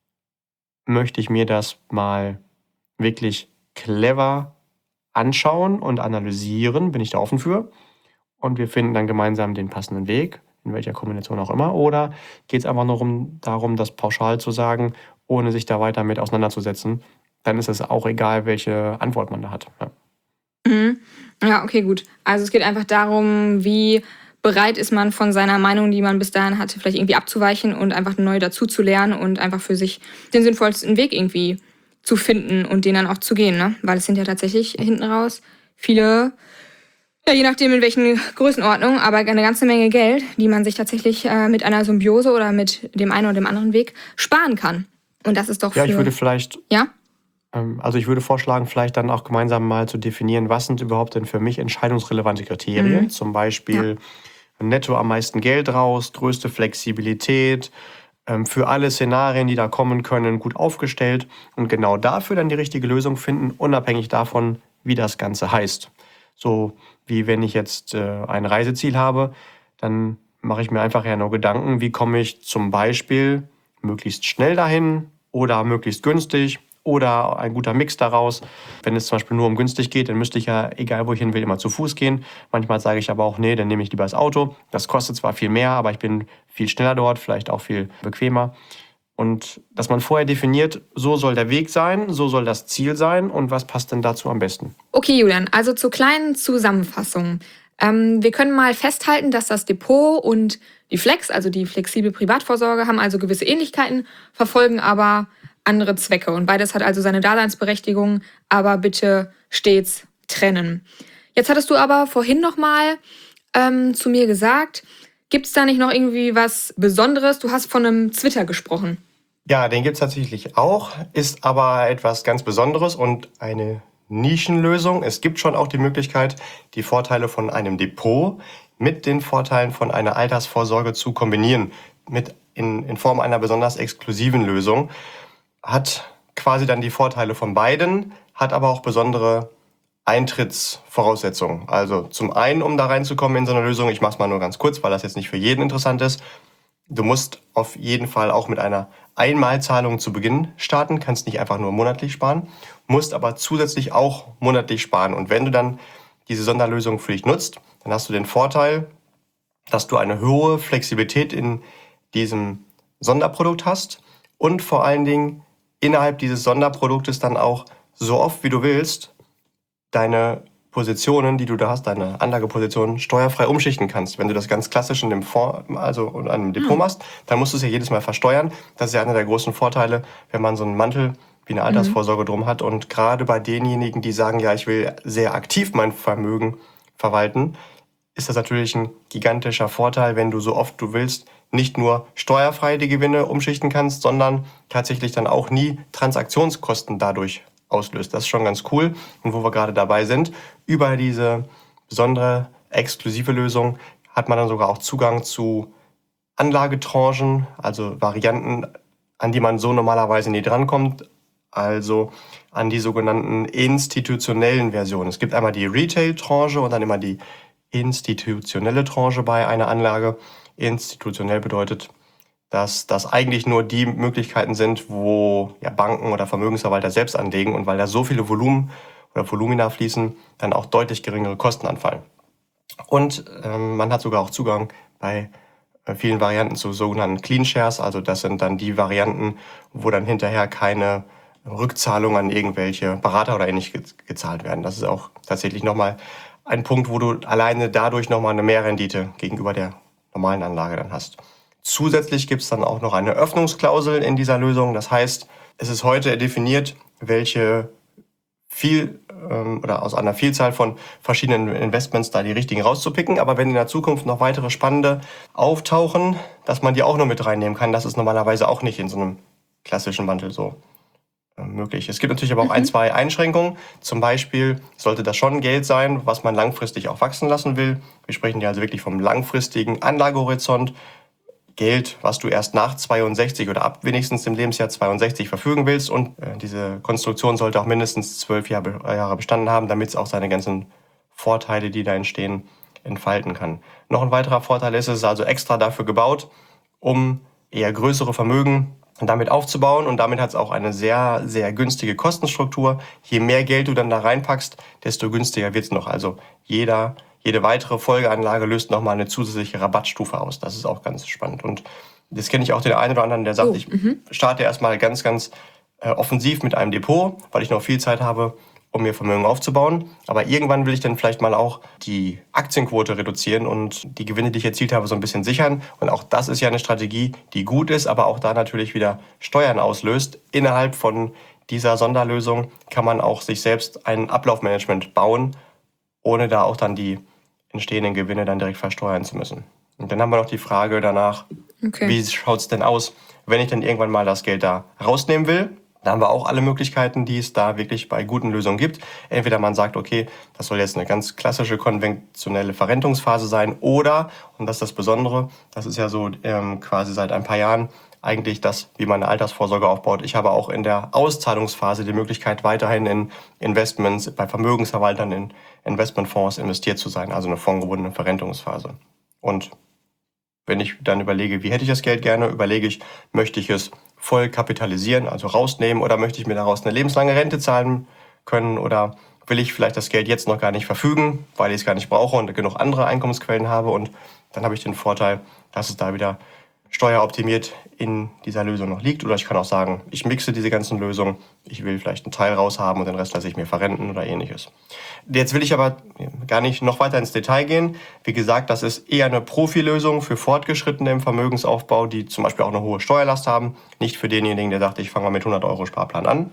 möchte ich mir das mal wirklich clever anschauen und analysieren, bin ich da offen für, und wir finden dann gemeinsam den passenden Weg, in welcher Kombination auch immer, oder geht es einfach nur um, darum, das pauschal zu sagen, ohne sich da weiter mit auseinanderzusetzen, dann ist es auch egal, welche Antwort man da hat. Ja. Mhm. Ja, okay, gut. Also es geht einfach darum, wie bereit ist man von seiner Meinung, die man bis dahin hatte, vielleicht irgendwie abzuweichen und einfach neu dazu zu lernen und einfach für sich den sinnvollsten Weg irgendwie zu finden und den dann auch zu gehen, ne? Weil es sind ja tatsächlich hinten raus viele, ja, je nachdem in welchen Größenordnungen, aber eine ganze Menge Geld, die man sich tatsächlich äh, mit einer Symbiose oder mit dem einen oder dem anderen Weg sparen kann. Und das ist doch für... Ja, ich würde vielleicht... Ja? Ähm, also ich würde vorschlagen, vielleicht dann auch gemeinsam mal zu definieren, was sind überhaupt denn für mich entscheidungsrelevante Kriterien. Mhm. Zum Beispiel ja. netto am meisten Geld raus, größte Flexibilität, ähm, für alle Szenarien, die da kommen können, gut aufgestellt. Und genau dafür dann die richtige Lösung finden, unabhängig davon, wie das Ganze heißt. So wie wenn ich jetzt äh, ein Reiseziel habe, dann mache ich mir einfach ja nur Gedanken, wie komme ich zum Beispiel möglichst schnell dahin oder möglichst günstig oder ein guter Mix daraus. Wenn es zum Beispiel nur um günstig geht, dann müsste ich ja, egal wo ich hin will, immer zu Fuß gehen. Manchmal sage ich aber auch, nee, dann nehme ich lieber das Auto. Das kostet zwar viel mehr, aber ich bin viel schneller dort, vielleicht auch viel bequemer. Und dass man vorher definiert, so soll der Weg sein, so soll das Ziel sein und was passt denn dazu am besten? Okay, Julian, also zur kleinen Zusammenfassung. Ähm, wir können mal festhalten, dass das Depot und die Flex, also die flexible Privatvorsorge, haben also gewisse Ähnlichkeiten, verfolgen aber andere Zwecke. Und beides hat also seine Daseinsberechtigung, aber bitte stets trennen. Jetzt hattest du aber vorhin noch mal ähm, zu mir gesagt, gibt es da nicht noch irgendwie was Besonderes? Du hast von einem Zwitter gesprochen. Ja, den gibt es tatsächlich auch, ist aber etwas ganz Besonderes und eine Nischenlösung. Es gibt schon auch die Möglichkeit, die Vorteile von einem Depot mit den Vorteilen von einer Altersvorsorge zu kombinieren, mit in, in Form einer besonders exklusiven Lösung. Hat quasi dann die Vorteile von beiden, hat aber auch besondere Eintrittsvoraussetzungen. Also zum einen, um da reinzukommen in so eine Lösung, ich mache es mal nur ganz kurz, weil das jetzt nicht für jeden interessant ist, du musst auf jeden Fall auch mit einer Einmalzahlung zu Beginn starten, kannst nicht einfach nur monatlich sparen, musst aber zusätzlich auch monatlich sparen. Und wenn du dann diese Sonderlösung für dich nutzt, dann hast du den Vorteil, dass du eine hohe Flexibilität in diesem Sonderprodukt hast und vor allen Dingen innerhalb dieses Sonderproduktes dann auch so oft wie du willst deine Positionen, die du da hast, deine Anlagepositionen steuerfrei umschichten kannst. Wenn du das ganz klassisch in dem Fonds, also in einem Depot machst, dann musst du es ja jedes Mal versteuern. Das ist ja einer der großen Vorteile, wenn man so einen Mantel wie eine Altersvorsorge drum hat. Und gerade bei denjenigen, die sagen, ja, ich will sehr aktiv mein Vermögen verwalten, ist das natürlich ein gigantischer Vorteil, wenn du so oft du willst nicht nur steuerfrei die Gewinne umschichten kannst, sondern tatsächlich dann auch nie Transaktionskosten dadurch auslöst. Das ist schon ganz cool. Und wo wir gerade dabei sind, über diese besondere exklusive Lösung hat man dann sogar auch Zugang zu Anlagetranchen, also Varianten, an die man so normalerweise nie drankommt, also an die sogenannten institutionellen Versionen. Es gibt einmal die Retail-Tranche und dann immer die institutionelle Tranche bei einer Anlage. Institutionell bedeutet, dass das eigentlich nur die Möglichkeiten sind, wo ja, Banken oder Vermögensverwalter selbst anlegen und weil da so viele Volumen oder Volumina fließen, dann auch deutlich geringere Kosten anfallen. Und ähm, man hat sogar auch Zugang bei äh, vielen Varianten zu sogenannten Clean Shares, also das sind dann die Varianten, wo dann hinterher keine Rückzahlungen an irgendwelche Berater oder ähnlich ge- gezahlt werden. Das ist auch tatsächlich nochmal ein Punkt, wo du alleine dadurch nochmal eine Mehrrendite gegenüber der normalen Anlage dann hast. Zusätzlich gibt es dann auch noch eine Öffnungsklausel in dieser Lösung. Das heißt, es ist heute definiert, welche viel ähm, oder aus einer Vielzahl von verschiedenen Investments da die richtigen rauszupicken. Aber wenn in der Zukunft noch weitere spannende auftauchen, dass man die auch noch mit reinnehmen kann, das ist normalerweise auch nicht in so einem klassischen Mantel so äh, möglich. Es gibt natürlich aber auch mhm. ein, zwei Einschränkungen. Zum Beispiel sollte das schon Geld sein, was man langfristig auch wachsen lassen will. Wir sprechen hier also wirklich vom langfristigen Anlagehorizont. Geld, was du erst nach zweiundsechzig oder ab wenigstens im Lebensjahr zweiundsechzig verfügen willst. Und äh, diese Konstruktion sollte auch mindestens zwölf Jahre, Jahre bestanden haben, damit es auch seine ganzen Vorteile, die da entstehen, entfalten kann. Noch ein weiterer Vorteil ist, es ist also extra dafür gebaut, um eher größere Vermögen damit aufzubauen. Und damit hat es auch eine sehr, sehr günstige Kostenstruktur. Je mehr Geld du dann da reinpackst, desto günstiger wird es noch. Also jeder, jede weitere Folgeanlage löst nochmal eine zusätzliche Rabattstufe aus. Das ist auch ganz spannend. Und das kenne ich auch den einen oder anderen, der sagt, oh, ich m- starte erstmal ganz, ganz äh, offensiv mit einem Depot, weil ich noch viel Zeit habe, um mir Vermögen aufzubauen. Aber irgendwann will ich dann vielleicht mal auch die Aktienquote reduzieren und die Gewinne, die ich erzielt habe, so ein bisschen sichern. Und auch das ist ja eine Strategie, die gut ist, aber auch da natürlich wieder Steuern auslöst. Innerhalb von dieser Sonderlösung kann man auch sich selbst ein Ablaufmanagement bauen, ohne da auch dann die entstehenden Gewinne dann direkt versteuern zu müssen. Und dann haben wir noch die Frage danach, okay, wie schaut es denn aus, wenn ich dann irgendwann mal das Geld da rausnehmen will? Da haben wir auch alle Möglichkeiten, die es da wirklich bei guten Lösungen gibt. Entweder man sagt, okay, das soll jetzt eine ganz klassische konventionelle Verrentungsphase sein, oder, und das ist das Besondere, das ist ja so ähm, quasi seit ein paar Jahren eigentlich das, wie man eine Altersvorsorge aufbaut. Ich habe auch in der Auszahlungsphase die Möglichkeit, weiterhin in Investments, bei Vermögensverwaltern, in Investmentfonds investiert zu sein, also eine fondgebundene Verrentungsphase. Und wenn ich dann überlege, wie hätte ich das Geld gerne, überlege ich, möchte ich es voll kapitalisieren, also rausnehmen, oder möchte ich mir daraus eine lebenslange Rente zahlen können, oder will ich vielleicht das Geld jetzt noch gar nicht verfügen, weil ich es gar nicht brauche und genug andere Einkommensquellen habe, und dann habe ich den Vorteil, dass es da wieder steueroptimiert in dieser Lösung noch liegt. Oder ich kann auch sagen, ich mixe diese ganzen Lösungen, ich will vielleicht einen Teil raushaben und den Rest lasse ich mir verrenten oder ähnliches. Jetzt will ich aber gar nicht noch weiter ins Detail gehen. Wie gesagt, das ist eher eine Profilösung für Fortgeschrittene im Vermögensaufbau, die zum Beispiel auch eine hohe Steuerlast haben. Nicht für denjenigen, der sagt, ich fange mal mit hundert Euro Sparplan an.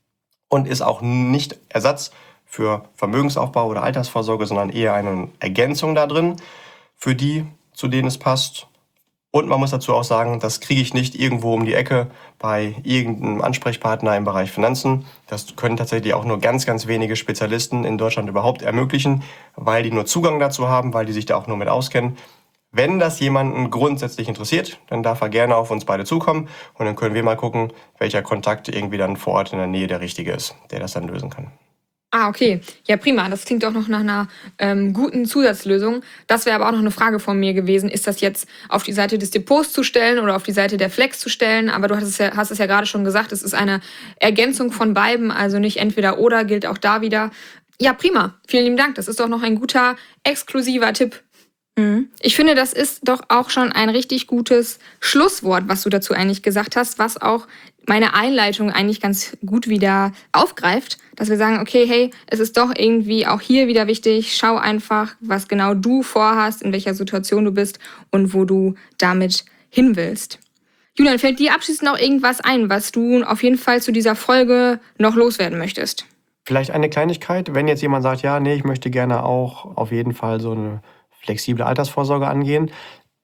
Und ist auch nicht Ersatz für Vermögensaufbau oder Altersvorsorge, sondern eher eine Ergänzung da drin für die, zu denen es passt. Und man muss dazu auch sagen, das kriege ich nicht irgendwo um die Ecke bei irgendeinem Ansprechpartner im Bereich Finanzen. Das können tatsächlich auch nur ganz, ganz wenige Spezialisten in Deutschland überhaupt ermöglichen, weil die nur Zugang dazu haben, weil die sich da auch nur mit auskennen. Wenn das jemanden grundsätzlich interessiert, dann darf er gerne auf uns beide zukommen und dann können wir mal gucken, welcher Kontakt irgendwie dann vor Ort in der Nähe der richtige ist, der das dann lösen kann. Ah, okay. Ja, prima. Das klingt doch noch nach einer ähm, guten Zusatzlösung. Das wäre aber auch noch eine Frage von mir gewesen. Ist das jetzt auf die Seite des Depots zu stellen oder auf die Seite der Flex zu stellen? Aber du hast es ja, hast es ja gerade schon gesagt, es ist eine Ergänzung von beiden, also nicht entweder oder, gilt auch da wieder. Ja, prima. Vielen lieben Dank. Das ist doch noch ein guter, exklusiver Tipp. Mhm. Ich finde, das ist doch auch schon ein richtig gutes Schlusswort, was du dazu eigentlich gesagt hast, was auch meine Einleitung eigentlich ganz gut wieder aufgreift, dass wir sagen, okay, hey, es ist doch irgendwie auch hier wieder wichtig, schau einfach, was genau du vorhast, in welcher Situation du bist und wo du damit hin willst. Julian, fällt dir abschließend noch irgendwas ein, was du auf jeden Fall zu dieser Folge noch loswerden möchtest? Vielleicht eine Kleinigkeit, wenn jetzt jemand sagt, ja, nee, ich möchte gerne auch auf jeden Fall so eine flexible Altersvorsorge angehen.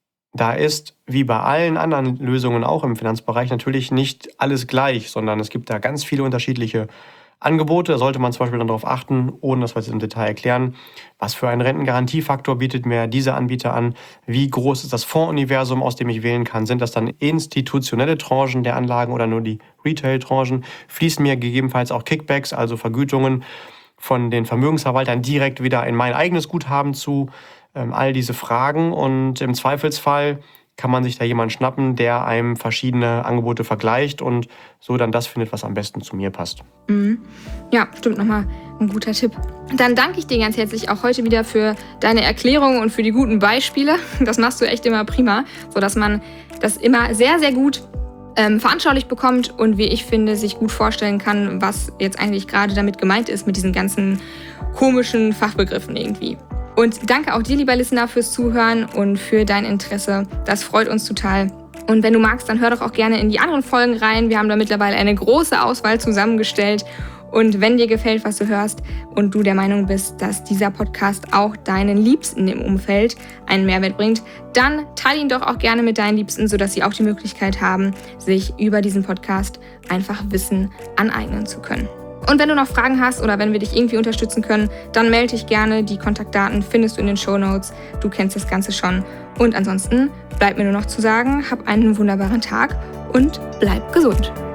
Da ist, wie bei allen anderen Lösungen auch im Finanzbereich, natürlich nicht alles gleich, sondern es gibt da ganz viele unterschiedliche Angebote. Da sollte man zum Beispiel dann darauf achten, ohne dass wir es im Detail erklären, was für einen Rentengarantiefaktor bietet mir dieser Anbieter an, wie groß ist das Fondsuniversum, aus dem ich wählen kann, sind das dann institutionelle Tranchen der Anlagen oder nur die Retail-Tranchen, fließen mir gegebenenfalls auch Kickbacks, also Vergütungen von den Vermögensverwaltern direkt wieder in mein eigenes Guthaben zu, ähm, all diese Fragen, und im Zweifelsfall kann man sich da jemanden schnappen, der einem verschiedene Angebote vergleicht und so dann das findet, was am besten zu mir passt. Mhm. Ja, stimmt, nochmal ein guter Tipp. Dann danke ich dir ganz herzlich auch heute wieder für deine Erklärung und für die guten Beispiele. Das machst du echt immer prima, sodass man das immer sehr, sehr gut ähm, veranschaulicht bekommt und wie ich finde, sich gut vorstellen kann, was jetzt eigentlich gerade damit gemeint ist mit diesen ganzen komischen Fachbegriffen irgendwie. Und danke auch dir, lieber Listener, fürs Zuhören und für dein Interesse. Das freut uns total. Und wenn du magst, dann hör doch auch gerne in die anderen Folgen rein. Wir haben da mittlerweile eine große Auswahl zusammengestellt. Und wenn dir gefällt, was du hörst und du der Meinung bist, dass dieser Podcast auch deinen Liebsten im Umfeld einen Mehrwert bringt, dann teile ihn doch auch gerne mit deinen Liebsten, sodass sie auch die Möglichkeit haben, sich über diesen Podcast einfach Wissen aneignen zu können. Und wenn du noch Fragen hast oder wenn wir dich irgendwie unterstützen können, dann melde dich gerne. Die Kontaktdaten findest du in den Shownotes. Du kennst das Ganze schon. Und ansonsten bleibt mir nur noch zu sagen, hab einen wunderbaren Tag und bleib gesund.